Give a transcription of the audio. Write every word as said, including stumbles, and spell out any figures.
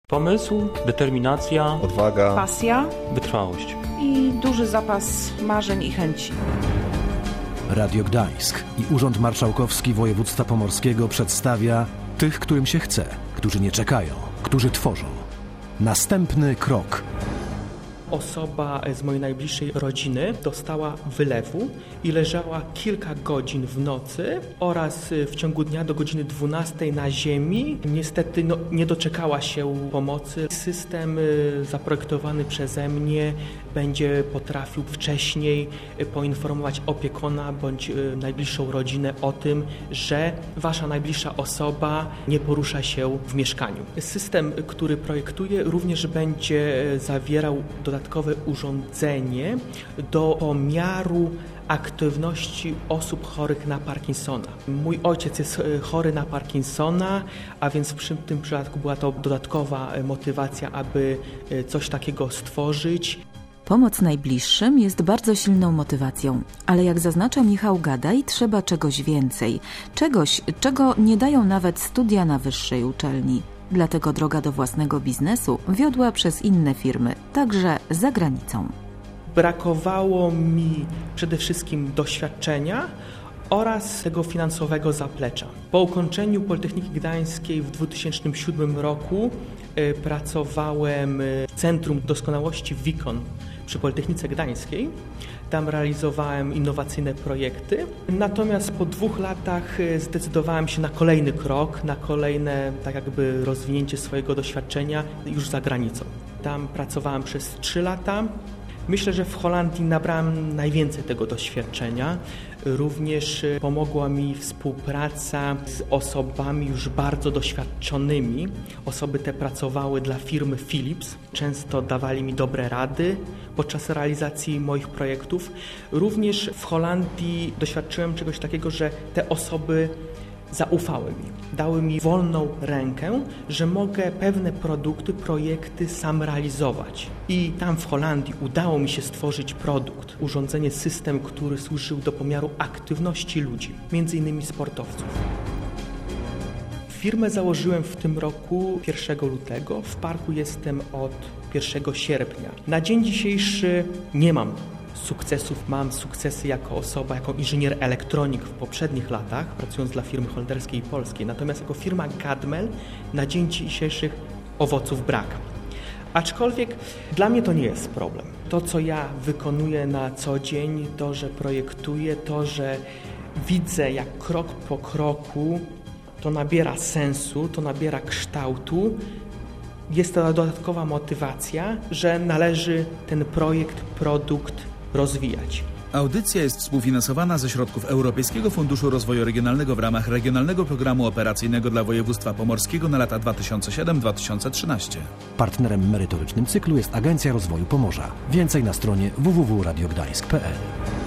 Pomysł, determinacja, odwaga, pasja, wytrwałość i duży zapas marzeń i chęci. Radio Gdańsk i Urząd Marszałkowski Województwa Pomorskiego przedstawia tych, którym się chce, którzy nie czekają, którzy tworzą. Następny krok. Osoba z mojej najbliższej rodziny dostała wylewu i leżała kilka godzin w nocy oraz w ciągu dnia do godziny dwunastej na ziemi. Niestety no, nie doczekała się pomocy. System zaprojektowany przeze mnie będzie potrafił wcześniej poinformować opiekuna bądź najbliższą rodzinę o tym, że wasza najbliższa osoba nie porusza się w mieszkaniu. System, który projektuję, również będzie zawierał dodatkowe urządzenie do pomiaru aktywności osób chorych na Parkinsona. Mój ojciec jest chory na Parkinsona, a więc w tym przypadku była to dodatkowa motywacja, aby coś takiego stworzyć. Pomoc najbliższym jest bardzo silną motywacją, ale jak zaznacza Michał Gadaj, trzeba czegoś więcej. Czegoś, czego nie dają nawet studia na wyższej uczelni. Dlatego droga do własnego biznesu wiodła przez inne firmy, także za granicą. Brakowało mi przede wszystkim doświadczenia oraz tego finansowego zaplecza. Po ukończeniu Politechniki Gdańskiej w dwa tysiące siódmym roku y, pracowałem w Centrum Doskonałości Wikon przy Politechnice Gdańskiej. Tam realizowałem innowacyjne projekty. Natomiast po dwóch latach zdecydowałem się na kolejny krok, na kolejne tak jakby rozwinięcie swojego doświadczenia już za granicą. Tam pracowałem przez trzy lata. Myślę, że w Holandii nabrałem najwięcej tego doświadczenia. Również pomogła mi współpraca z osobami już bardzo doświadczonymi. Osoby te pracowały dla firmy Philips. Często dawali mi dobre rady podczas realizacji moich projektów. Również w Holandii doświadczyłem czegoś takiego, że te osoby zaufały mi, dały mi wolną rękę, że mogę pewne produkty, projekty sam realizować. I tam w Holandii udało mi się stworzyć produkt, urządzenie, system, który służył do pomiaru aktywności ludzi, między innymi sportowców. Firmę założyłem w tym roku pierwszego lutego, w parku jestem od pierwszego sierpnia. Na dzień dzisiejszy nie mam sukcesów. Mam sukcesy jako osoba, jako inżynier elektronik w poprzednich latach, pracując dla firmy holenderskiej i polskiej. Natomiast jako firma Gadmel na dzień dzisiejszy owoców brak. Aczkolwiek dla mnie to nie jest problem. To, co ja wykonuję na co dzień, to, że projektuję, to, że widzę, jak krok po kroku to nabiera sensu, to nabiera kształtu, jest to dodatkowa motywacja, że należy ten projekt, produkt rozwijać. Audycja jest współfinansowana ze środków Europejskiego Funduszu Rozwoju Regionalnego w ramach Regionalnego Programu Operacyjnego dla Województwa Pomorskiego na lata dwa tysiące siódmy do dwa tysiące trzynastego. Partnerem merytorycznym cyklu jest Agencja Rozwoju Pomorza. Więcej na stronie w w w kropka radio gdańsk kropka p l.